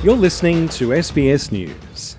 You're listening to SBS News.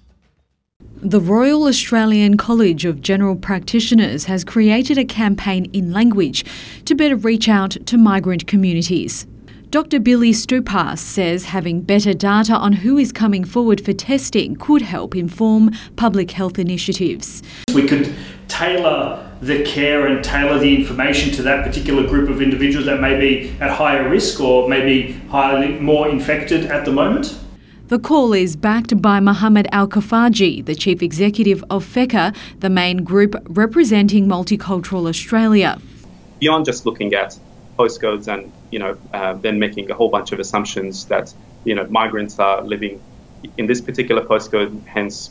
The Royal Australian College of General Practitioners has created a campaign in language to better reach out to migrant communities. Dr Billy Stupas says having better data on who is coming forward for testing could help inform public health initiatives. We could tailor the care and tailor the information to that particular group of individuals that may be at higher risk or maybe highly more infected at the moment. The call is backed by Mohammed Al-Kafaji, the Chief Executive of FECA, the main group representing Multicultural Australia. Beyond just looking at postcodes and, then making a whole bunch of assumptions that, migrants are living in this particular postcode, hence,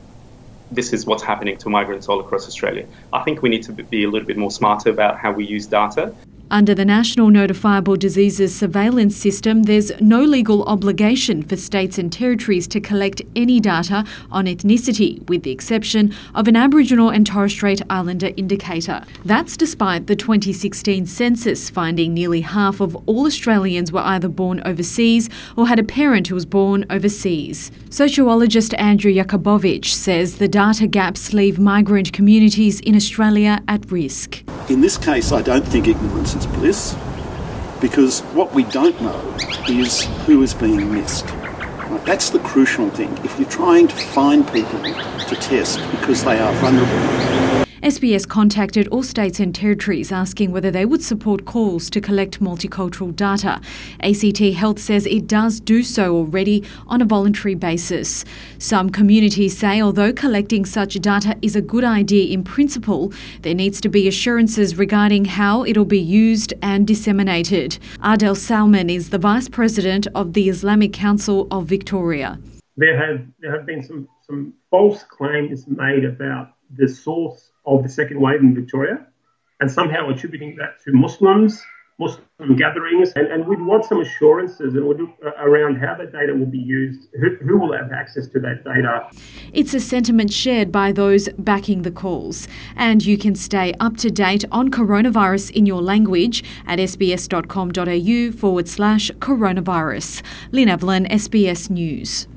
this is what's happening to migrants all across Australia. I think we need to be a little bit more smarter about how we use data. Under the National Notifiable Diseases Surveillance System, there's no legal obligation for states and territories to collect any data on ethnicity, with the exception of an Aboriginal and Torres Strait Islander indicator. That's despite the 2016 census finding nearly half of all Australians were either born overseas or had a parent who was born overseas. Sociologist Andrew Jakubowicz says the data gaps leave migrant communities in Australia at risk. In this case, I don't think ignorance is bliss, because what we don't know is who is being missed. Right? That's the crucial thing. If you're trying to find people to test because they are vulnerable. SBS contacted all states and territories asking whether they would support calls to collect multicultural data. ACT Health says it does do so already on a voluntary basis. Some communities say although collecting such data is a good idea in principle, there needs to be assurances regarding how it'll be used and disseminated. Adel Salman is the Vice President of the Islamic Council of Victoria. There have been some false claims made about the source of the second wave in Victoria, and somehow attributing that to Muslim gatherings, and we'd want some assurances around how that data will be used, who will have access to that data. It's a sentiment shared by those backing the calls, and you can stay up to date on coronavirus in your language at sbs.com.au/coronavirus. Lynn Evelyn, SBS News.